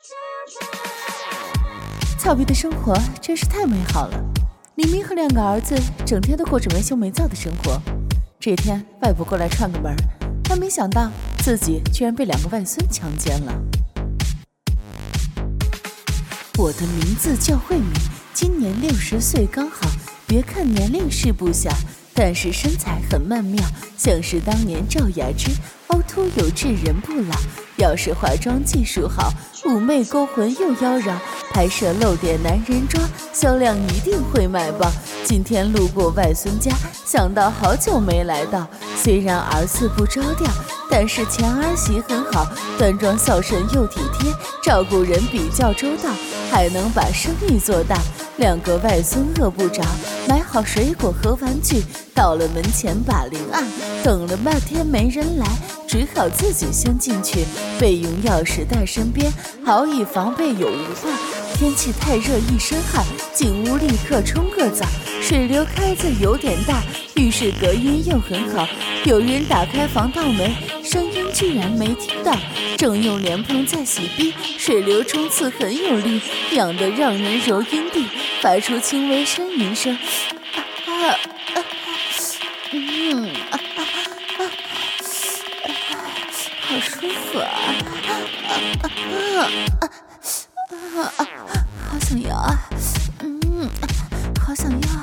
俏皮的生活真是太美好了。李明和2个儿子整天都过着没羞没臊的生活。这天，外婆过来串个门，她没想到自己居然被2个外孙强奸了。我的名字叫慧敏，今年60岁刚好。别看年龄是不小，但是身材很曼妙，像是当年赵雅芝，凹凸有致人不老。要是化妆技术好，妩媚勾魂又妖娆，拍摄露点男人妆，销量一定会卖爆。今天路过外孙家，想到好久没来到，虽然儿子不着调，但是前儿媳很好，端庄孝顺又体贴，照顾人比较周到，还能把生意做大。2个外孙饿不着，买好水果和玩具，到了门前把铃按，等了半天没人来，只好自己先进去，备用钥匙带身边，好以防备有误患。天气太热，一身汗，进屋立刻冲个澡，水流开得有点大，浴室隔音又很好。有人打开防盗门，声音居然没听到，正用莲蓬在洗逼，水流冲刺很有力，痒得让人揉阴蒂，发出轻微呻吟声。好舒服啊！好想要啊！好想要！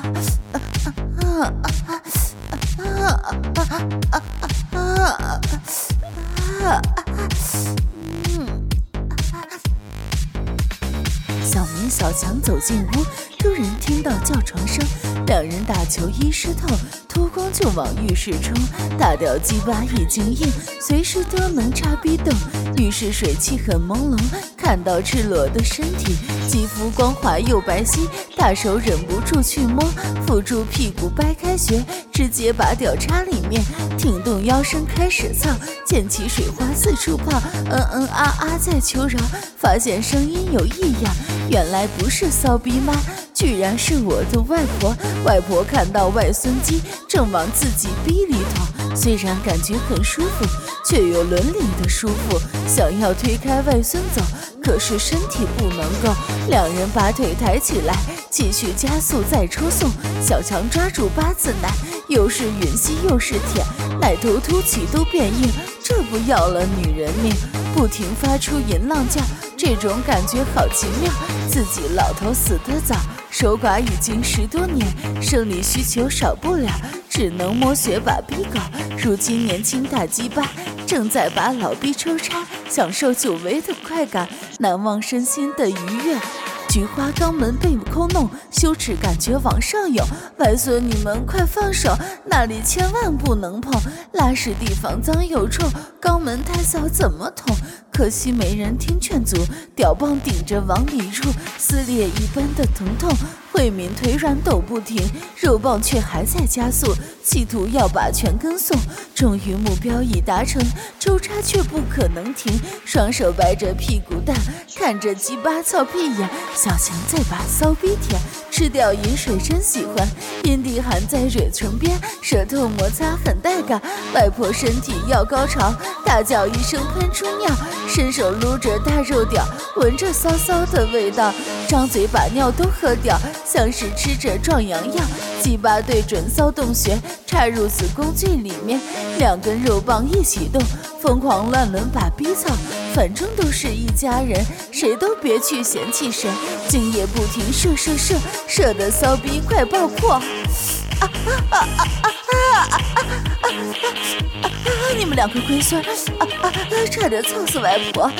小明、小强走进屋，突然听到叫床声，2人打球衣湿透，脱光就往浴室冲，大屌鸡巴已经硬，随时都能插逼洞。浴室水汽很朦胧，看到赤裸的身体，肌肤光滑又白皙，大手忍不住去摸，扶住屁股掰开穴，直接把屌插里面，挺动腰身开始操，溅起水花四处泡，在求饶，发现声音有异样，原来不是骚逼妈，居然是我的外婆。外婆看到外孙鸡正往自己逼里捅，虽然感觉很舒服，却有伦理的束缚，想要推开外孙走，可是身体不能够。2人把腿抬起来，继续加速再抽送。小强抓住8字奶，又是吮吸又是舔，奶头凸起都变硬，这不要了女人命，不停发出淫浪叫，这种感觉好奇妙。自己老头死得早，守寡已经10多年，生理需求少不了，只能摸血把逼搞。如今年轻大鸡巴正在把老逼抽插，享受久违的快感，难忘身心的愉悦。菊花肛门被抠弄，羞耻感觉往上涌。外孙你们快放手，那里千万不能碰，拉屎地方脏又臭，肛门太小怎么捅？可惜没人听劝阻，屌棒顶着往里入，撕裂一般的疼痛。慧敏腿软抖不停，肉棒却还在加速，企图要把全跟送。终于目标已达成，抽插却不可能停，双手掰着屁股蛋，看着鸡巴操屁眼。小强再把骚逼舔，吃掉饮水真喜欢，阴蒂含在嘴唇边，舌头摩擦很带感。外婆身体要高潮，大叫一声喷出尿，伸手撸着大肉屌，闻着骚骚的味道，张嘴把尿都喝掉，像是吃着壮阳药。鸡巴对准骚洞穴，插入子宫最里面，2根肉棒一起动，疯狂乱伦把逼操。反正都是一家人，谁都别去嫌弃谁，精液不停射，射的骚逼快爆破！你们2个龟孙，差点操死外婆！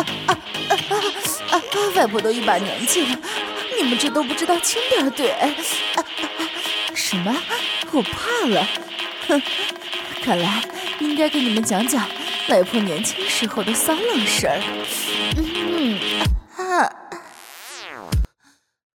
外婆都一把年纪了，你们这都不知道轻点对。什么？我怕了？哼，看来应该给你们讲讲外婆年轻时候的骚浪事儿。